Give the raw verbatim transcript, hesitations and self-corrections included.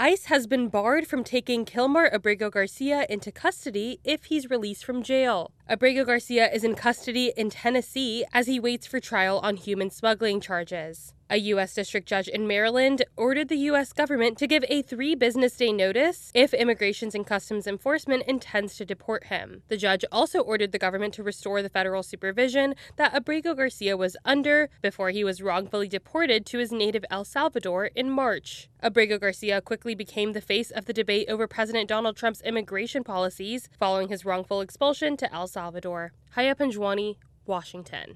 ICE has been barred from taking Kilmar Abrego Garcia into custody if he's released from jail. Abrego Garcia is in custody in Tennessee as he waits for trial on human smuggling charges. A U S district judge in Maryland ordered the U S government to give a three business day notice if Immigration and Customs Enforcement intends to deport him. The judge also ordered the government to restore the federal supervision that Abrego Garcia was under before he was wrongfully deported to his native El Salvador in March. Abrego Garcia quickly became the face of the debate over President Donald Trump's immigration policies following his wrongful expulsion to El Salvador. Haya Panjwani, Washington.